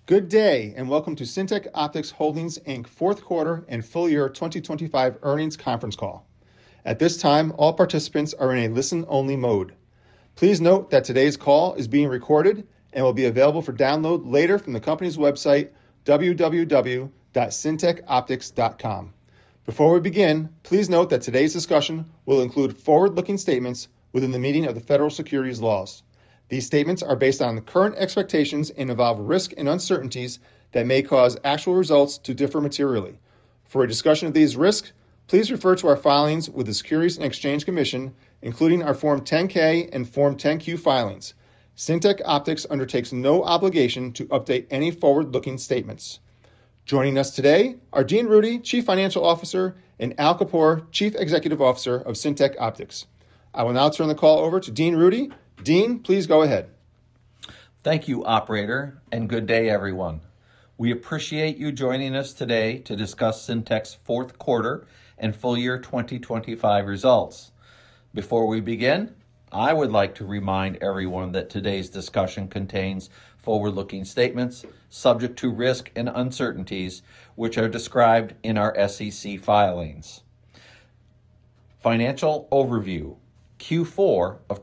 Good day, and welcome to Syntec Optics Holdings, Inc. fourth quarter and full year 2025 earnings conference call. At this time, all participants are in a listen-only mode. Please note that today's call is being recorded and will be available for download later from the company's website, www.syntecoptics.com. Before we begin, please note that today's discussion will include forward-looking statements within the meaning of the federal securities laws. These statements are based on the current expectations and involve risk and uncertainties that may cause actual results to differ materially. For a discussion of these risks, please refer to our filings with the Securities and Exchange Commission, including our Form 10-K and Form 10-Q filings. Syntec Optics undertakes no obligation to update any forward-looking statements. Joining us today are Dean Rudy, Chief Financial Officer, and Al Kapoor, Chief Executive Officer of Syntec Optics. I will now turn the call over to Dean Rudy. Dean, please go ahead. Thank you, operator, and good day, everyone. We appreciate you joining us today to discuss Syntec's fourth quarter and full year 2025 results. Before we begin, I would like to remind everyone that today's discussion contains forward-looking statements subject to risk and uncertainties, which are described in our SEC filings. Financial overview. Q4 of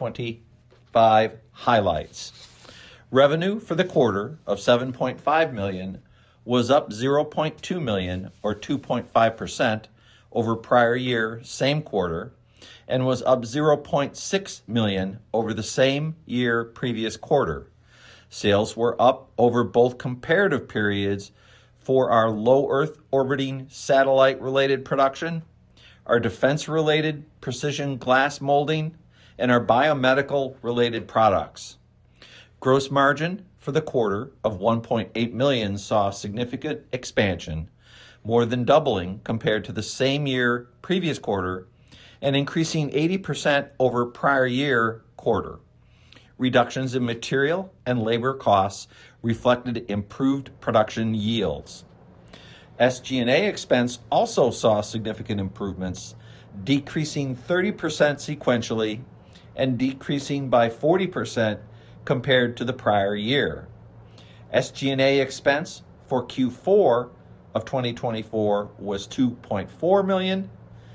2025 highlights. Revenue for the quarter of $7.5 million was up $0.2 million or 2.5% over prior year same quarter and was up $0.6 million over the same year previous quarter. Sales were up over both comparative periods for our low Earth orbiting satellite related production, our defense-related precision glass molding, and our biomedical-related products. Gross margin for the quarter of $1.8 million saw significant expansion, more than doubling compared to the same year previous quarter and increasing 80% over prior year quarter. Reductions in material and labor costs reflected improved production yields. SG&A expense also saw significant improvements, decreasing 30% sequentially and decreasing by 40% compared to the prior year. SG&A expense for Q4 of 2024 was $2.4 million,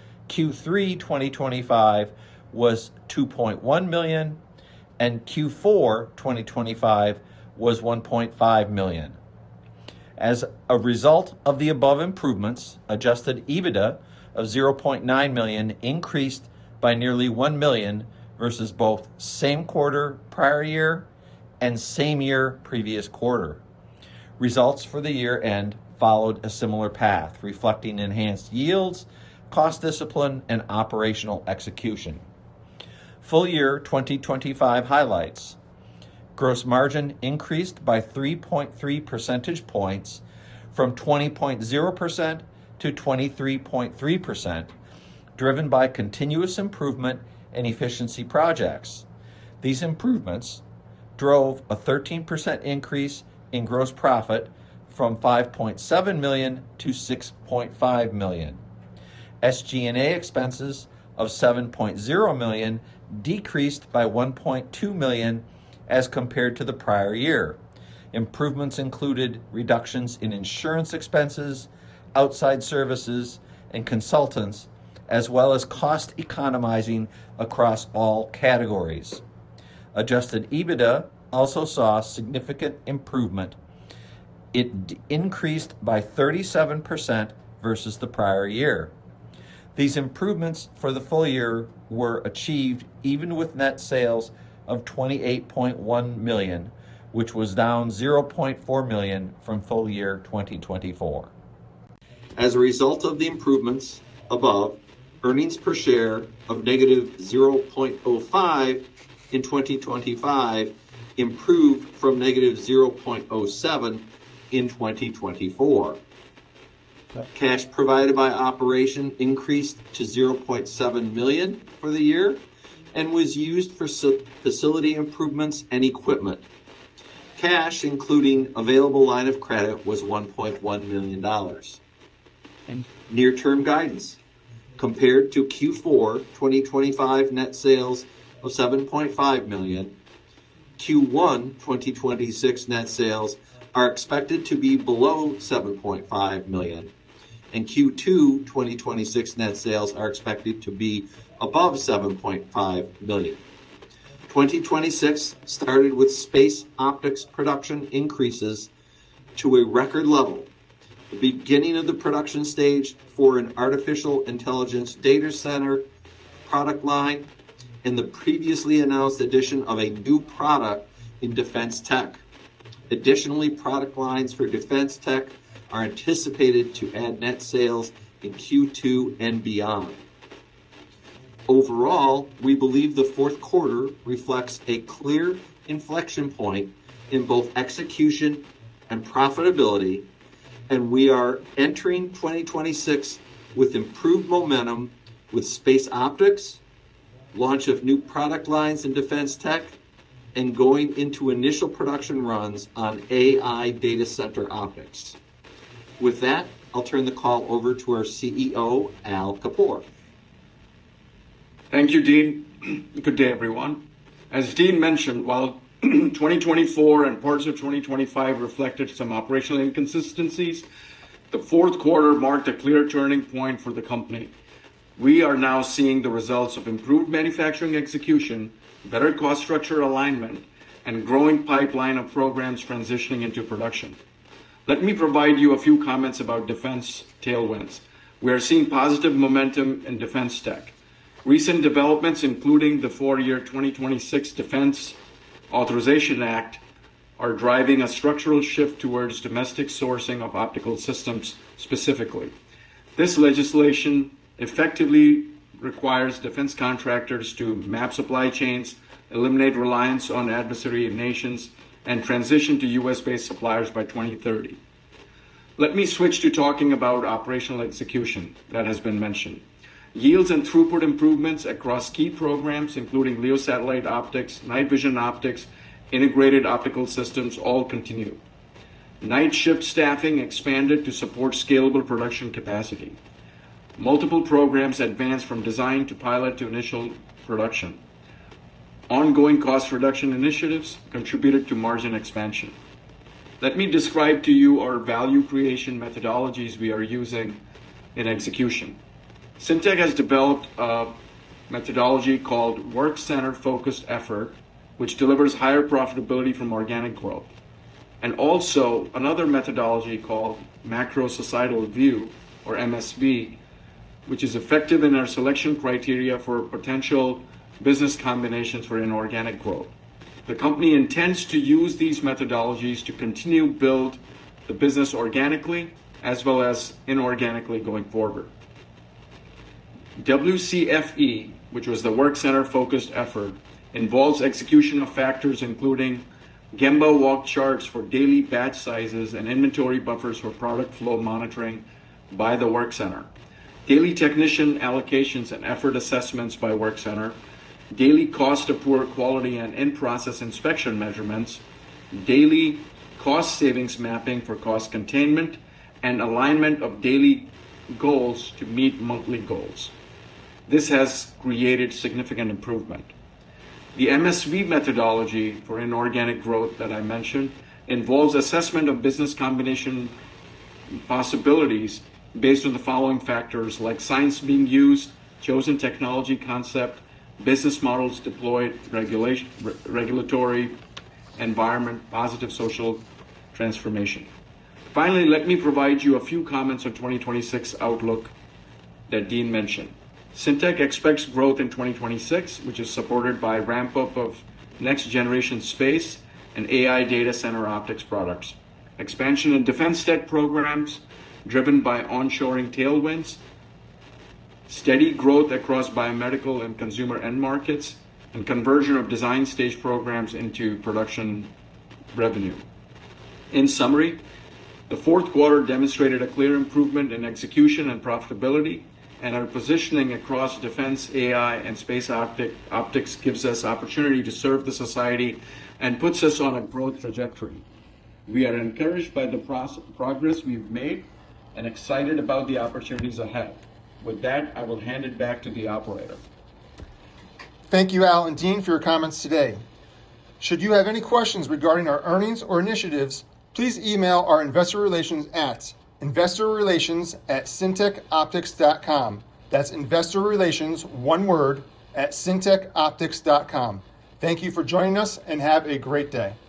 Q3 2025 was $2.1 million, and Q4 2025 was $1.5 million. As a result of the above improvements, adjusted EBITDA of $0.9 million increased by nearly $1 million versus both same quarter prior year and same year previous quarter. Results for the year end followed a similar path, reflecting enhanced yields, cost discipline, and operational execution. Full year 2025 highlights. Gross margin increased by 3.3 percentage points from 20.0% to 23.3%, driven by continuous improvement and efficiency projects. These improvements drove a 13% increase in gross profit from $5.7 million to $6.5 million. SG&A expenses of $7.0 million decreased by $1.2 million as compared to the prior year. Improvements included reductions in insurance expenses, outside services, and consultants, as well as cost economizing across all categories. Adjusted EBITDA also saw significant improvement. It increased by 37% versus the prior year. These improvements for the full year were achieved even with net sales of $28.1 million, which was down $0.4 million from full year 2024. As a result of the improvements above, earnings per share of negative 0.05 in 2025 improved from negative 0.07 in 2024. Cash provided by operation increased to $0.7 million for the year and was used for facility improvements and equipment. Cash, including available line of credit, was $1.1 million. And near-term guidance. Compared to Q4 2025 net sales of $7.5 million, Q1 2026 net sales are expected to be below $7.5 million, and Q2 2026 net sales are expected to be above $7.5 million. 2026 started with space optics production increases to a record level, the beginning of the production stage for an artificial intelligence data center product line, and the previously announced addition of a new product in defense tech. Additionally, product lines for defense tech are anticipated to add net sales in Q2 and beyond. Overall, we believe the fourth quarter reflects a clear inflection point in both execution and profitability, and we are entering 2026 with improved momentum with space optics, launch of new product lines in defense tech, and going into initial production runs on AI data center optics. With that, I'll turn the call over to our CEO, Al Kapoor. Thank you, Dean. Good day, everyone. As Dean mentioned, while 2024 and parts of 2025 reflected some operational inconsistencies, the fourth quarter marked a clear turning point for the company. We are now seeing the results of improved manufacturing execution, better cost structure alignment, and growing pipeline of programs transitioning into production. Let me provide you a few comments about defense tailwinds. We are seeing positive momentum in defense tech. Recent developments, including the 4-year 2026 Defense Authorization Act, are driving a structural shift towards domestic sourcing of optical systems specifically. This legislation effectively requires defense contractors to map supply chains, eliminate reliance on adversary nations, and transition to U.S.-based suppliers by 2030. Let me switch to talking about operational execution that has been mentioned. Yields and throughput improvements across key programs, including LEO satellite optics, night vision optics, integrated optical systems, all continue. Night shift staffing expanded to support scalable production capacity. Multiple programs advanced from design to pilot to initial production. Ongoing cost reduction initiatives contributed to margin expansion. Let me describe to you our value creation methodologies we are using in execution. Syntec has developed a methodology called Work Center Focused Effort, which delivers higher profitability from organic growth, and also another methodology called Macro Societal View, or MSV, which is effective in our selection criteria for potential business combinations for inorganic growth. The company intends to use these methodologies to continue build the business organically as well as inorganically going forward. WCFE, which was the Work Center Focused Effort, involves execution of factors including Gemba walk charts for daily batch sizes and inventory buffers for product flow monitoring by the work center, daily technician allocations and effort assessments by work center, daily cost of poor quality and in-process inspection measurements, daily cost savings mapping for cost containment, and alignment of daily goals to meet monthly goals. This has created significant improvement. The MSV methodology for inorganic growth that I mentioned involves assessment of business combination possibilities based on the following factors like science being used, chosen technology concept, business models deployed, regulatory environment, positive social transformation. Finally, let me provide you a few comments on 2026 outlook that Dean mentioned. Syntec expects growth in 2026, which is supported by ramp-up of next-generation space and AI data center optics products, expansion in defense tech programs driven by onshoring tailwinds, steady growth across biomedical and consumer end markets, and conversion of design stage programs into production revenue. In summary, the fourth quarter demonstrated a clear improvement in execution and profitability, and our positioning across defense, AI, and space optics gives us opportunity to serve the society and puts us on a growth trajectory. We are encouraged by the progress we've made and excited about the opportunities ahead. With that, I will hand it back to the operator. Thank you, Al and Dean, for your comments today. Should you have any questions regarding our earnings or initiatives, please email our investor relations at investorrelations@syntechoptics.com. That's investor relations, one word, at syntechoptics.com. Thank you for joining us and have a great day.